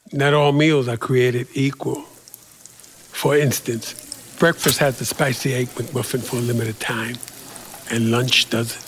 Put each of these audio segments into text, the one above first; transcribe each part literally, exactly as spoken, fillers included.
Not all meals are created equal. For instance, breakfast has the spicy egg McMuffin for a limited time, and lunch doesn't.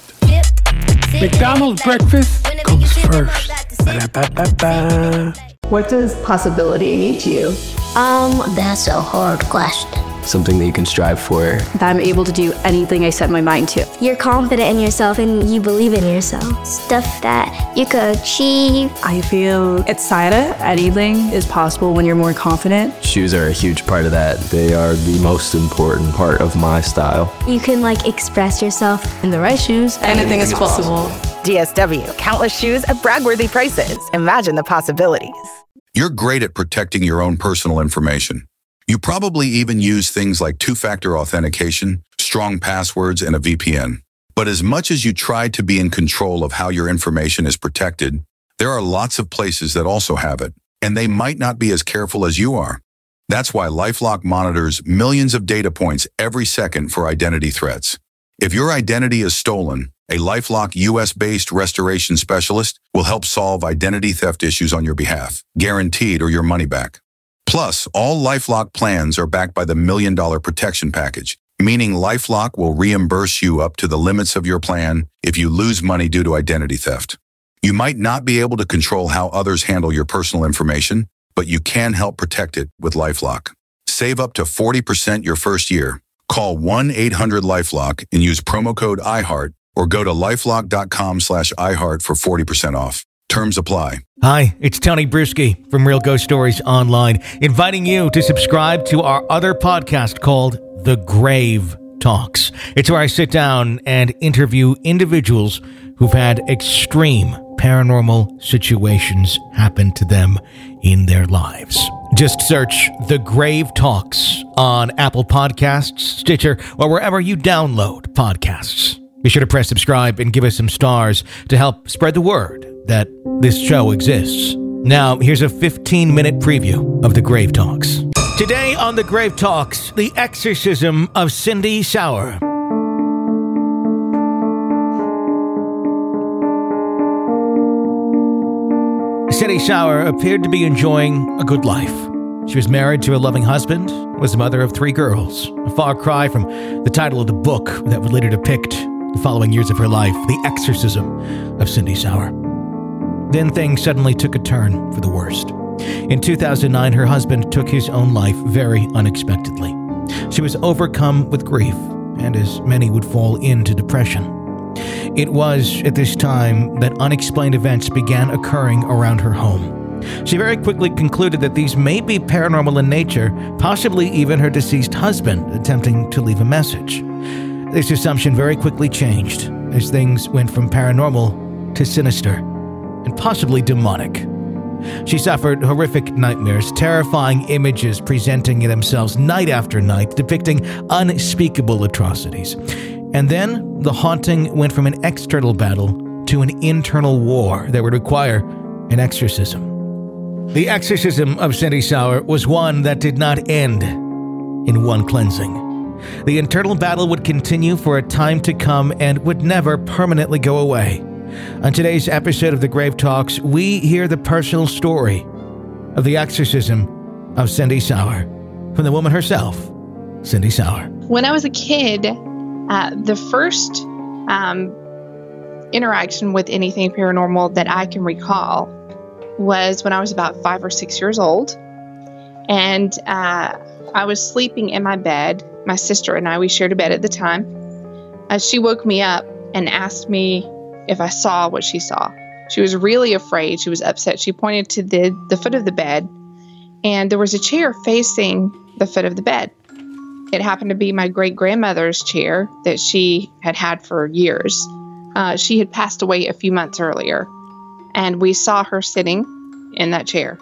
McDonald's breakfast comes first. Ba-da-ba-ba-ba. What does possibility mean to you? Um, that's a hard question. Something that you can strive for. That I'm able to do anything I set my mind to. You're confident in yourself and you believe in yourself. Stuff that you could achieve. I feel excited. Anything is possible when you're more confident. Shoes are a huge part of that. They are the most important part of my style. You can like express yourself. In the right shoes, anything, anything is possible. possible. D S W, countless shoes at brag-worthy prices. Imagine the possibilities. You're great at protecting your own personal information. You probably even use things like two-factor authentication, strong passwords, and a V P N. But as much as you try to be in control of how your information is protected, there are lots of places that also have it, and they might not be as careful as you are. That's why LifeLock monitors millions of data points every second for identity threats. If your identity is stolen, a LifeLock U S-based restoration specialist will help solve identity theft issues on your behalf, guaranteed or your money back. Plus, all LifeLock plans are backed by the Million Dollar Protection Package, meaning LifeLock will reimburse you up to the limits of your plan if you lose money due to identity theft. You might not be able to control how others handle your personal information, but you can help protect it with LifeLock. Save up to forty percent your first year. Call one eight hundred LifeLock and use promo code iHeart or go to lifelock.com slash iHeart for forty percent off. Terms apply. Hi, it's Tony Bruschi from Real Ghost Stories Online, inviting you to subscribe to our other podcast called The Grave Talks. It's where I sit down and interview individuals who've had extreme paranormal situations happen to them in their lives. Just search The Grave Talks on Apple Podcasts, Stitcher, or wherever you download podcasts. Be sure to press subscribe and give us some stars to help spread the word that this show exists. Now, here's a fifteen-minute preview of The Grave Talks. Today on The Grave Talks, the exorcism of Cindy Sauer. Cindy Sauer appeared to be enjoying a good life. She was married to a loving husband, was the mother of three girls, a far cry from the title of the book that would later depict the following years of her life, The Exorcism of Cindy Sauer. Then things suddenly took a turn for the worst. In two thousand nine, her husband took his own life very unexpectedly. She was overcome with grief, and as many would fall into depression. It was at this time that unexplained events began occurring around her home. She very quickly concluded that these may be paranormal in nature, possibly even her deceased husband attempting to leave a message. This assumption very quickly changed as things went from paranormal to sinister and possibly demonic. She suffered horrific nightmares, terrifying images presenting themselves night after night, depicting unspeakable atrocities. And then the haunting went from an external battle to an internal war that would require an exorcism. The exorcism of Cindy Sauer was one that did not end in one cleansing. The internal battle would continue for a time to come and would never permanently go away. On today's episode of The Grave Talks, we hear the personal story of the exorcism of Cindy Sauer from the woman herself, Cindy Sauer. When I was a kid, uh, the first um, interaction with anything paranormal that I can recall was when I was about five or six years old. And uh, I was sleeping in my bed. My sister and I, we shared a bed at the time. Uh, she woke me up and asked me if I saw what she saw. She was really afraid. She was upset. She pointed to the, the foot of the bed, and there was a chair facing the foot of the bed. It happened to be my great-grandmother's chair that she had had for years. Uh, she had passed away a few months earlier, and we saw her sitting in that chair.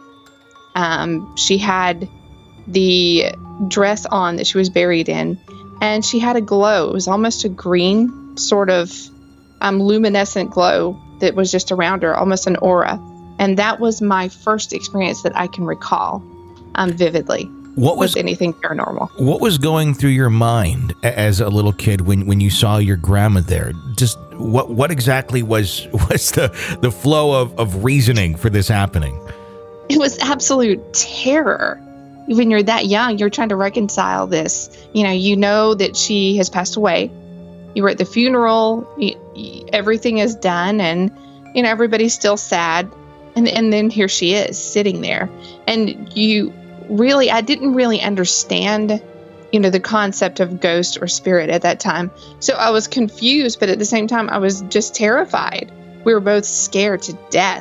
Um, she had the dress on that she was buried in, and she had a glow. It was almost a green sort of um, luminescent glow that was just around her, almost an aura. And that was my first experience that I can recall um, vividly. What was with anything paranormal? What was going through your mind as a little kid when, when you saw your grandma there? Just what what exactly was was the the flow of, of reasoning for this happening? it was absolute terror. When you're that young, you're trying to reconcile this. You know, you know that she has passed away. You were at the funeral. You, you, everything is done, and you know everybody's still sad. And and then here she is sitting there, and you really, I didn't really understand, you know, the concept of ghost or spirit at that time. So I was confused, but at the same time, I was just terrified. We were both scared to death.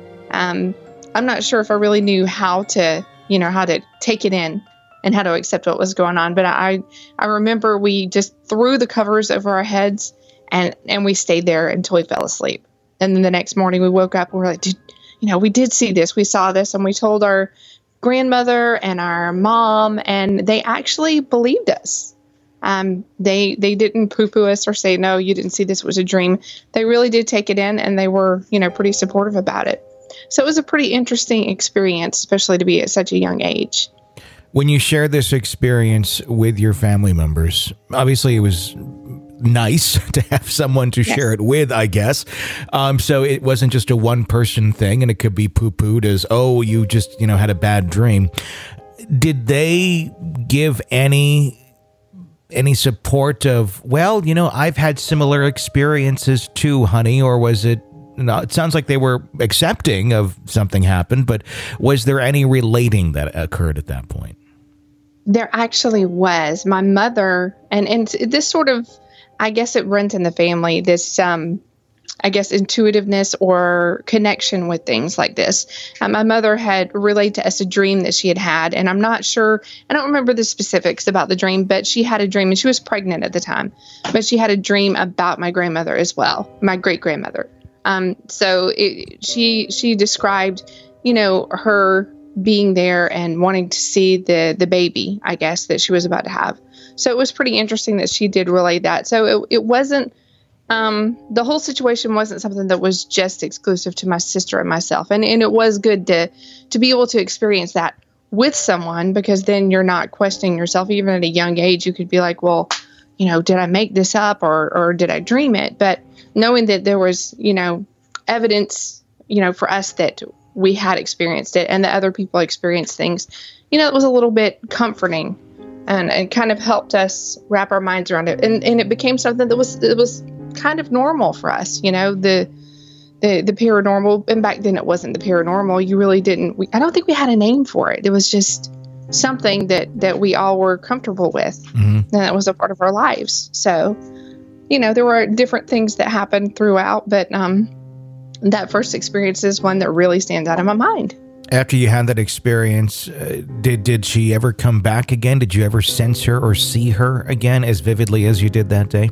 Um, I'm not sure if I really knew how to. you know, how to take it in and how to accept what was going on. But I, I remember we just threw the covers over our heads and, and we stayed there until we fell asleep. And then the next morning we woke up and we were like, did, you know, we did see this, we saw this. And we told our grandmother and our mom, and they actually believed us. Um, they, they didn't poo-poo us or say, no, you didn't see this, it was a dream. They really did take it in, and they were, you know, pretty supportive about it. So it was a pretty interesting experience, especially to be at such a young age. When you shared this experience with your family members, obviously it was nice to have someone to yes. share it with, I guess. Um, so it wasn't just a one-person thing, and it could be poo-pooed as, oh, you just, you know, had a bad dream. Did they give any any support of, well, you know, I've had similar experiences too, honey, or was it, no, it sounds like they were accepting of something happened, but was there any relating that occurred at that point? There actually was. My mother, and, and this sort of, I guess it runs in the family, this, um, I guess, intuitiveness or connection with things like this. Uh, my mother had relayed to us a dream that she had had, and I'm not sure, I don't remember the specifics about the dream, but she had a dream, and she was pregnant at the time, but she had a dream about my grandmother as well, my great-grandmother. Um, so it, she she described, you know, her being there and wanting to see the the baby, I guess, that she was about to have. So it was pretty interesting that she did relay that. So it, it wasn't, um, the whole situation wasn't something that was just exclusive to my sister and myself. And, and it was good to to be able to experience that with someone, because then you're not questioning yourself. Even at a young age, you could be like, well, you know, did I make this up, or or did I dream it? But knowing that there was, you know, evidence, you know, for us that we had experienced it and that other people experienced things, you know, it was a little bit comforting, and it kind of helped us wrap our minds around it. And, and it became something that was, it was kind of normal for us, you know, the, the, the paranormal. And back then it wasn't the paranormal. You really didn't, we, I don't think we had a name for it. It was just something that, that we all were comfortable with. Mm-hmm. And that was a part of our lives. So, you know, there were different things that happened throughout, but um, that first experience is one that really stands out in my mind. After you had that experience, uh, did did she ever come back again? Did you ever sense her or see her again as vividly as you did that day?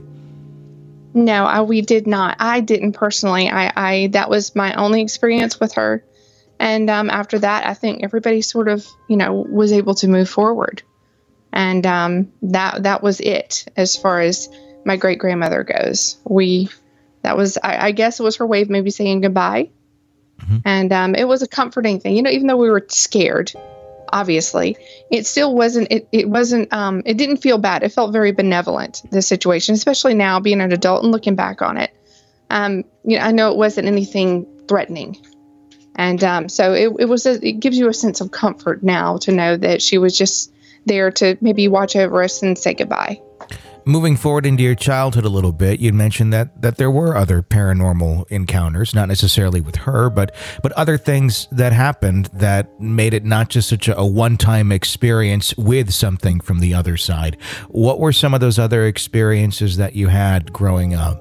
No, I, we did not. I didn't personally. I, I that was my only experience with her. And um, after that, I think everybody sort of, you know, was able to move forward. And um, that that was it as far as my great grandmother goes. We, that was, I, I guess it was her way of maybe saying goodbye. Mm-hmm. And um, it was a comforting thing, you know, even though we were scared, obviously, it still wasn't, it, it wasn't, um, it didn't feel bad. It felt very benevolent, the situation, especially now being an adult and looking back on it. Um, you know, I know it wasn't anything threatening. And um, so it, it was, a, it gives you a sense of comfort now to know that she was just there to maybe watch over us and say goodbye. Moving forward into your childhood a little bit, you mentioned that that there were other paranormal encounters, not necessarily with her, but but other things that happened that made it not just such a, a one-time experience with something from the other side. What were some of those other experiences that you had growing up?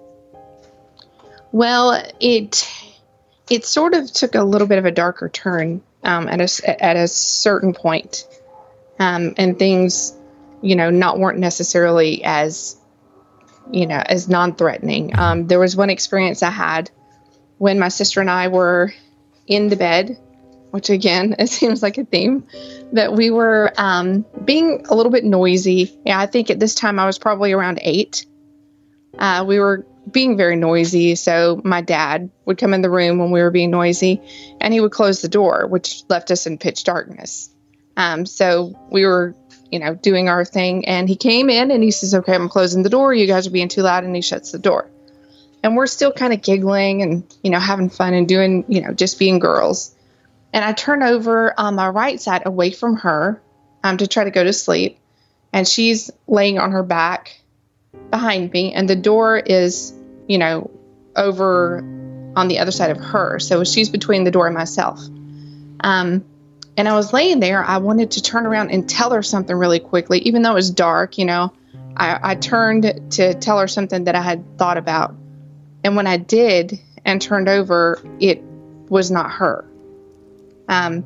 Well, it it sort of took a little bit of a darker turn um, at a at a certain point, um, and things, you know, not weren't necessarily as, you know, as non-threatening. Um, there was one experience I had when my sister and I were in the bed, which again, it seems like a theme, that we were um, being a little bit noisy. Yeah, I think at this time I was probably around eight. Uh, we were being very noisy. So my dad would come in the room when we were being noisy, and he would close the door, which left us in pitch darkness. Um, so we were, you know, doing our thing, and he came in and he says, okay, I'm closing the door. You guys are being too loud. And he shuts the door, and we're still kind of giggling and, you know, having fun and doing, you know, just being girls. And I turn over on my right side away from her um, to try to go to sleep. And she's laying on her back behind me. And the door is, you know, over on the other side of her. So she's between the door and myself. Um, and I was laying there. I wanted to turn around and tell her something really quickly, even though it was dark, you know. I, I turned to tell her something that I had thought about. And when I did and turned over, it was not her. Um,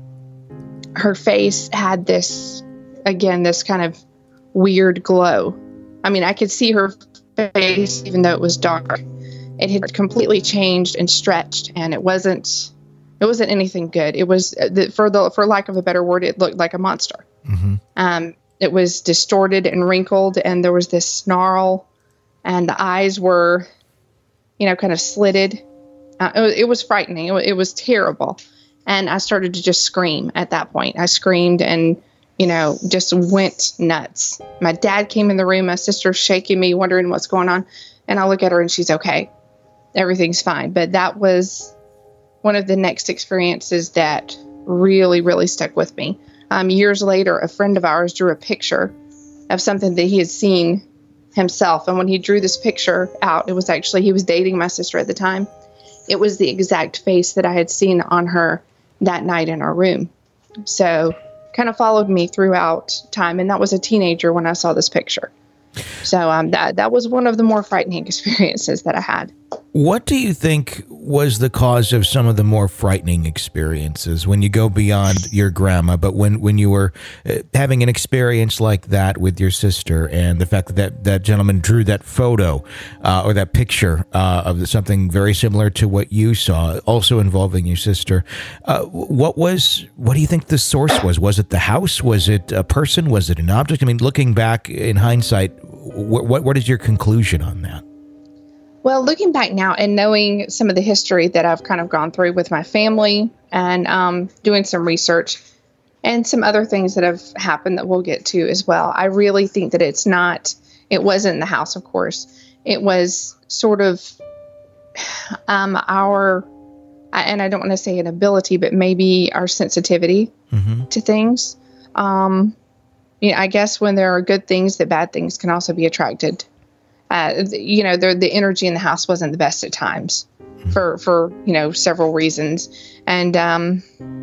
her face had this, again, this kind of weird glow. I mean, I could see her face even though it was dark. It had completely changed and stretched, and it wasn't, it wasn't anything good. It was, for the, for lack of a better word, it looked like a monster. Mm-hmm. Um, it was distorted and wrinkled, and there was this snarl, and the eyes were, you know, kind of slitted. Uh, it, was, it was frightening. It was, it was terrible. And I started to just scream at that point. I screamed and, you know, just went nuts. My dad came in the room, my sister's shaking me, wondering what's going on. And I look at her and she's okay. Everything's fine. But that was one of the next experiences that really, really stuck with me. Um, years later, a friend of ours drew a picture of something that he had seen himself. And when he drew this picture out, it was actually, he was dating my sister at the time. It was the exact face that I had seen on her that night in our room. So kind of followed me throughout time. And that was a teenager when I saw this picture. So um, that that was one of the more frightening experiences that I had. What do you think was the cause of some of the more frightening experiences when you go beyond your grandma, but when, when you were uh, having an experience like that with your sister, and the fact that that, that gentleman drew that photo uh, or that picture uh, of something very similar to what you saw, also involving your sister, uh, what was, what do you think the source was? Was it the house? Was it a person? Was it an object? I mean, looking back in hindsight, what, what, what is your conclusion on that? Well, looking back now and knowing some of the history that I've kind of gone through with my family and um, doing some research and some other things that have happened that we'll get to as well, I really think that it's not, it wasn't the house, of course. It was sort of um, our, and I don't want to say an ability, but maybe our sensitivity mm-hmm. to things. Um, you know, I guess when there are good things, that bad things can also be attracted. Uh, you know, the the energy in the house wasn't the best at times for, for you know, several reasons. And um,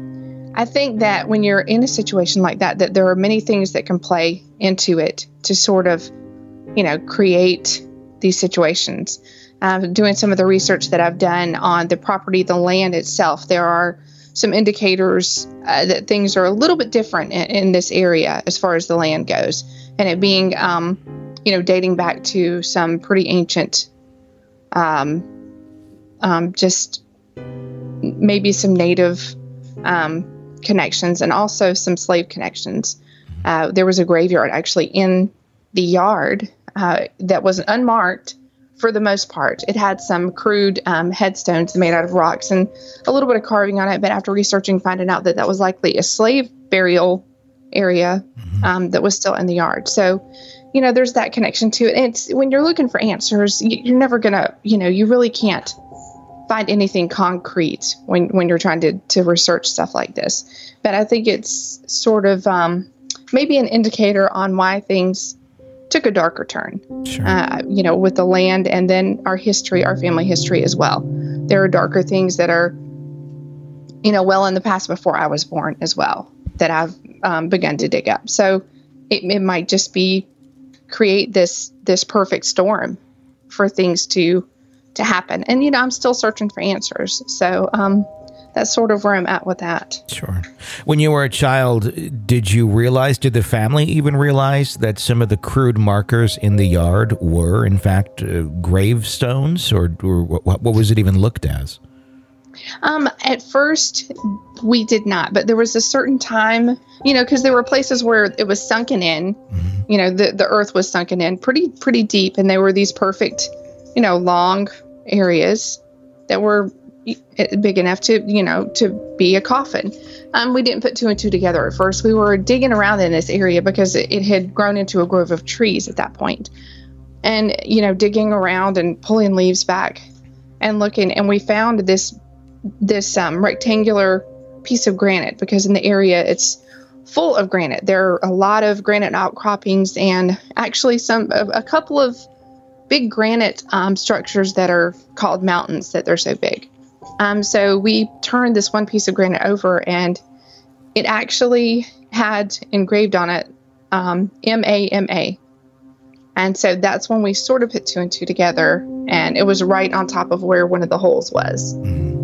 I think that when you're in a situation like that, that there are many things that can play into it to sort of, you know, create these situations. Um, doing some of the research that I've done on the property, the land itself, there are some indicators uh, that things are a little bit different in, in this area as far as the land goes. And it being... Um, you know, dating back to some pretty ancient, um, um, just maybe some native um, connections and also some slave connections. Uh, there was a graveyard actually in the yard uh, that was unmarked for the most part. It had some crude um, headstones made out of rocks and a little bit of carving on it. But after researching, finding out that that was likely a slave burial area um, that was still in the yard. So, you know, there's that connection to it. And it's, when you're looking for answers, you're never going to, you know, you really can't find anything concrete when, when you're trying to, to research stuff like this. But I think it's sort of um, maybe an indicator on why things took a darker turn, sure. uh, you know, with the land and then our history, our family history as well. There are darker things that are, you know, well in the past before I was born as well, that I've um, begun to dig up. So it, it might just be create this this perfect storm for things to to happen. And, you know, I'm still searching for answers. So um, that's sort of where I'm at with that. Sure. When you were a child, did you realize, did the family even realize that some of the crude markers in the yard were, in fact, uh, gravestones? Or, or what, what was it even looked as? Um, at first, we did not. But there was a certain time, you know, because there were places where it was sunken in. Mm-hmm. You know, the, the earth was sunken in pretty, pretty deep. And they were these perfect, you know, long areas that were big enough to, you know, to be a coffin. Um, we didn't put two and two together at first. We were digging around in this area because it, it had grown into a grove of trees at that point. And, you know, digging around and pulling leaves back and looking. And we found this, this um, rectangular piece of granite, because in the area it's full of granite. There are a lot of granite outcroppings and actually some a, a couple of big granite um, structures that are called mountains, that they're so big. Um, so we turned this one piece of granite over, and it actually had engraved on it um, M A M A. And so that's when we sort of put two and two together, and it was right on top of where one of the holes was.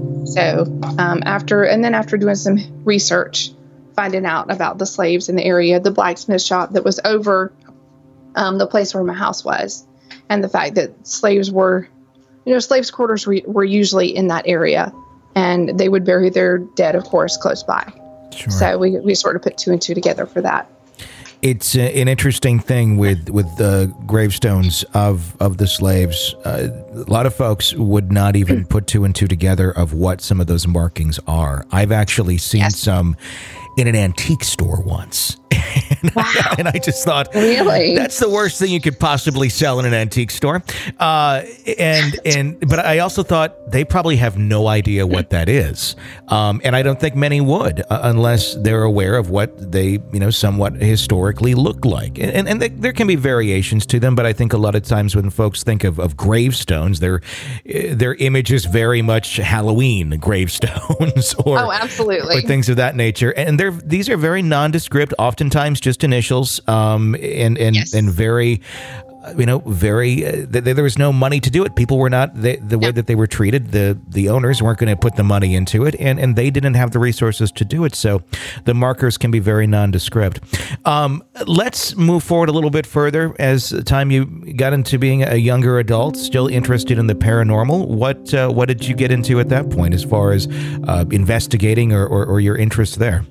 So um, after, and then after doing some research, finding out about the slaves in the area, the blacksmith shop that was over um, the place where my house was, and the fact that slaves were, you know, slaves' quarters re- were usually in that area, and they would bury their dead, of course, close by. Sure. So we we sort of put two and two together for that. It's uh, an interesting thing with with the gravestones of of the slaves. Uh, a lot of folks would not even put two and two together of what some of those markings are. I've actually seen yes. some in an antique store once. And, wow. I, and I just thought, really? That's the worst thing you could possibly sell in an antique store. Uh, and and but I also thought they probably have no idea what that is. Um, and I don't think many would uh, unless they're aware of what they, you know, somewhat historically look like. And and, and they, there can be variations to them, but I think a lot of times when folks think of, of gravestones, their their image is very much Halloween gravestones or, oh, absolutely. or things of that nature. And they're these are very nondescript, oftentimes just initials, um, and and yes. and very, you know, very. Uh, th- there was no money to do it. People were not they, the way yeah. that they were treated. The the owners weren't going to put the money into it, and, and they didn't have the resources to do it. So the markers can be very nondescript. Um, let's move forward a little bit further. As the time you got into being a younger adult, still interested in the paranormal, what uh, what did you get into at that point, as far as uh, investigating or, or, or your interest there?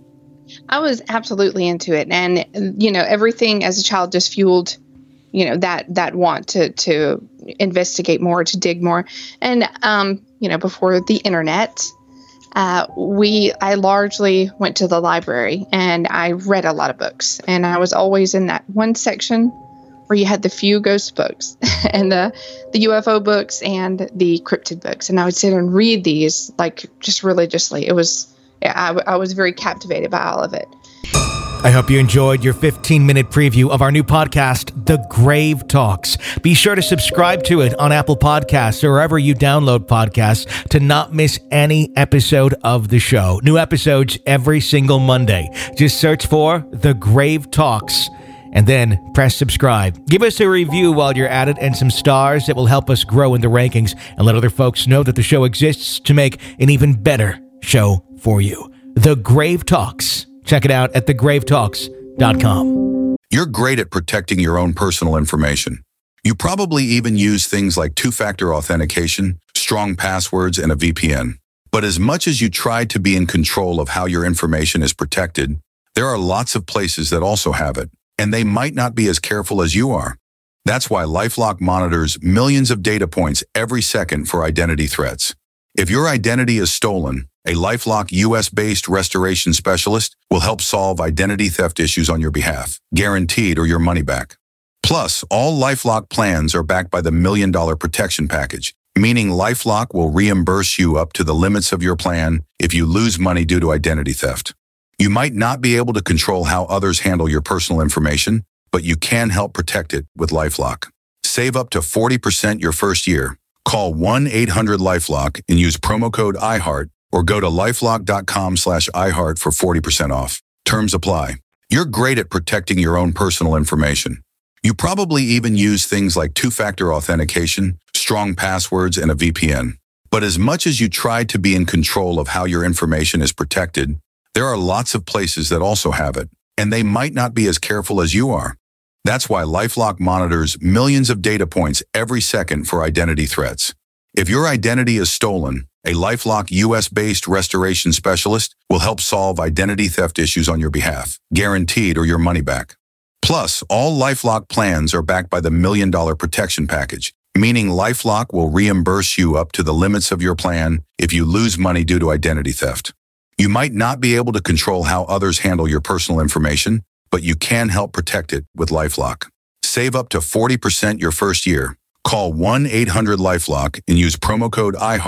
I was absolutely into it. And, you know, everything as a child just fueled, you know, that, that want to, to investigate more, to dig more. And, um, you know, before the internet, uh, we, I largely went to the library and I read a lot of books, and I was always in that one section where you had the few ghost books and the, the U F O books and the cryptid books. And I would sit and read these like just religiously. It was, Yeah, I, I was very captivated by all of it. I hope you enjoyed your fifteen-minute preview of our new podcast, The Grave Talks. Be sure to subscribe to it on Apple Podcasts or wherever you download podcasts to not miss any episode of the show. New episodes every single Monday. Just search for The Grave Talks and then press subscribe. Give us a review while you're at it and some stars that will help us grow in the rankings and let other folks know that the show exists to make an even better show for you. The Grave Talks. Check it out at the grave talks dot com. You're great at protecting your own personal information. You probably even use things like two-factor authentication, strong passwords, and a V P N. But as much as you try to be in control of how your information is protected, there are lots of places that also have it, and they might not be as careful as you are. That's why LifeLock monitors millions of data points every second for identity threats. If your identity is stolen, a LifeLock U S-based restoration specialist will help solve identity theft issues on your behalf, guaranteed or your money back. Plus, all LifeLock plans are backed by the Million Dollar Protection Package, meaning LifeLock will reimburse you up to the limits of your plan if you lose money due to identity theft. You might not be able to control how others handle your personal information, but you can help protect it with LifeLock. Save up to forty percent your first year. Call one eight hundred LifeLock and use promo code iHeart, or go to lifelock.com slash iHeart for forty percent off. Terms apply. You're great at protecting your own personal information. You probably even use things like two-factor authentication, strong passwords, and a V P N. But as much as you try to be in control of how your information is protected, there are lots of places that also have it, and they might not be as careful as you are. That's why LifeLock monitors millions of data points every second for identity threats. If your identity is stolen, a LifeLock U S-based restoration specialist will help solve identity theft issues on your behalf, guaranteed or your money back. Plus, all LifeLock plans are backed by the Million Dollar Protection Package, meaning LifeLock will reimburse you up to the limits of your plan if you lose money due to identity theft. You might not be able to control how others handle your personal information, but you can help protect it with LifeLock. Save up to forty percent your first year. Call one eight hundred LifeLock and use promo code iHeart,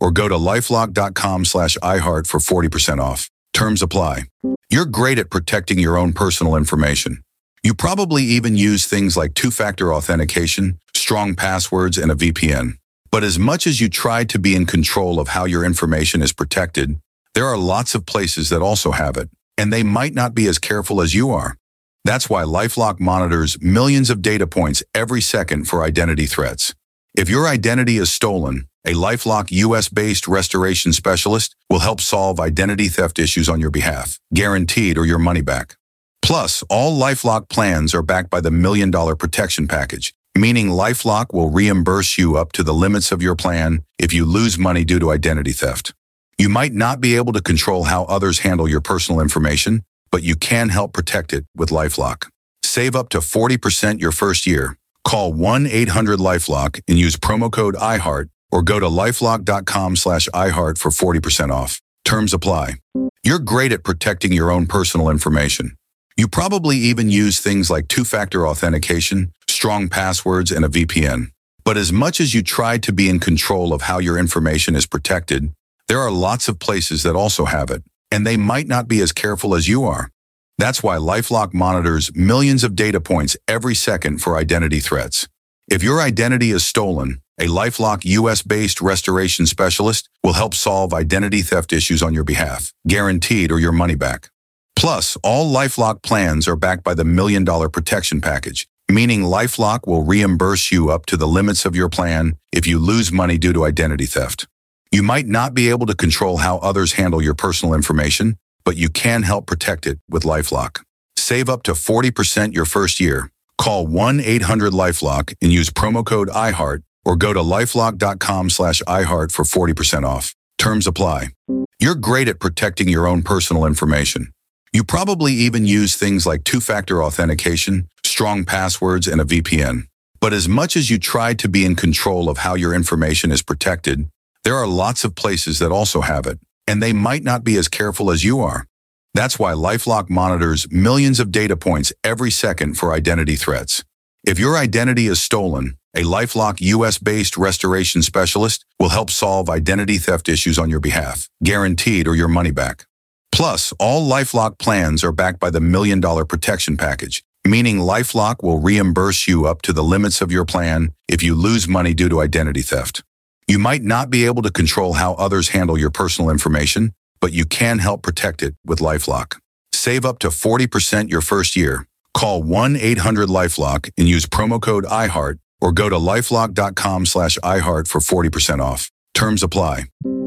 or go to lifelock.com slash iHeart for forty percent off. Terms apply. You're great at protecting your own personal information. You probably even use things like two-factor authentication, strong passwords, and a V P N. But as much as you try to be in control of how your information is protected, there are lots of places that also have it, and they might not be as careful as you are. That's why LifeLock monitors millions of data points every second for identity threats. If your identity is stolen, a LifeLock U S-based restoration specialist will help solve identity theft issues on your behalf, guaranteed or your money back. Plus, all LifeLock plans are backed by the Million Dollar Protection Package, meaning LifeLock will reimburse you up to the limits of your plan if you lose money due to identity theft. You might not be able to control how others handle your personal information, but you can help protect it with LifeLock. Save up to forty percent your first year. Call one eight hundred LifeLock and use promo code iHeart or go to lifelock.com slash iHeart for forty percent off. Terms apply. You're great at protecting your own personal information. You probably even use things like two-factor authentication, strong passwords, and a V P N. But as much as you try to be in control of how your information is protected, there are lots of places that also have it, and they might not be as careful as you are. That's why LifeLock monitors millions of data points every second for identity threats. If your identity is stolen, a LifeLock U S-based restoration specialist will help solve identity theft issues on your behalf, guaranteed or your money back. Plus, all LifeLock plans are backed by the Million Dollar Protection Package, meaning LifeLock will reimburse you up to the limits of your plan if you lose money due to identity theft. You might not be able to control how others handle your personal information, but you can help protect it with LifeLock. Save up to forty percent your first year. Call one eight hundred LifeLock and use promo code iHeart or go to lifelock.com slash iHeart for forty percent off. Terms apply. You're great at protecting your own personal information. You probably even use things like two-factor authentication, strong passwords, and a V P N. But as much as you try to be in control of how your information is protected, there are lots of places that also have it, and they might not be as careful as you are. That's why LifeLock monitors millions of data points every second for identity threats. If your identity is stolen, a LifeLock U S-based restoration specialist will help solve identity theft issues on your behalf, guaranteed or your money back. Plus, all LifeLock plans are backed by the Million Dollar Protection Package, meaning LifeLock will reimburse you up to the limits of your plan if you lose money due to identity theft. You might not be able to control how others handle your personal information, but you can help protect it with LifeLock. Save up to forty percent your first year. Call one eight hundred LifeLock and use promo code iHeart or go to lifelock.com slash iHeart for forty percent off. Terms apply.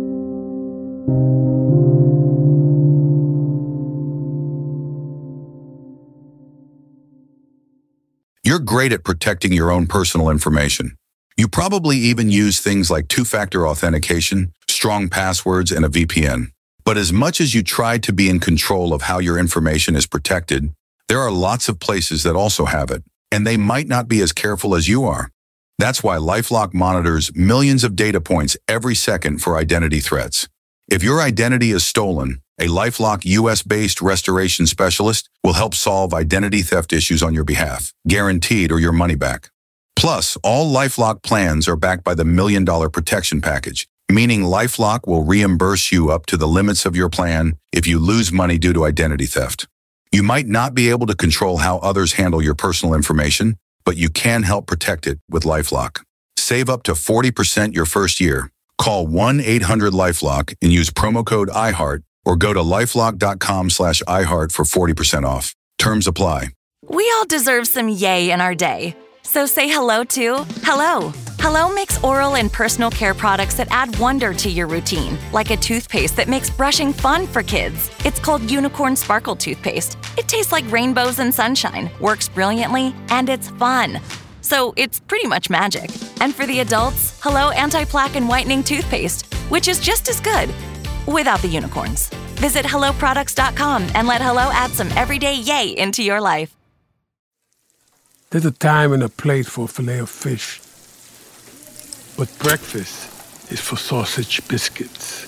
You're great at protecting your own personal information. You probably even use things like two-factor authentication, strong passwords, and a V P N. But as much as you try to be in control of how your information is protected, there are lots of places that also have it, and they might not be as careful as you are. That's why LifeLock monitors millions of data points every second for identity threats. If your identity is stolen, a LifeLock U S-based restoration specialist will help solve identity theft issues on your behalf, guaranteed or your money back. Plus, all LifeLock plans are backed by the Million Dollar Protection Package, meaning LifeLock will reimburse you up to the limits of your plan if you lose money due to identity theft. You might not be able to control how others handle your personal information, but you can help protect it with LifeLock. Save up to forty percent your first year. Call one eight hundred LifeLock and use promo code iHeart or go to lifelock.com slash iHeart for forty percent off. Terms apply. We all deserve some yay in our day. So say hello to Hello. Hello makes oral and personal care products that add wonder to your routine, like a toothpaste that makes brushing fun for kids. It's called Unicorn Sparkle Toothpaste. It tastes like rainbows and sunshine, works brilliantly, and it's fun. So it's pretty much magic. And for the adults, Hello Anti-Plaque and Whitening Toothpaste, which is just as good, without the unicorns. Visit hello products dot com and let Hello add some everyday yay into your life. There's a time and a place for filet of fish. But breakfast is for sausage biscuits.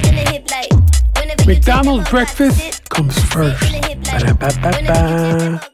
McDonald's breakfast comes first. Ba-da-ba-ba-ba.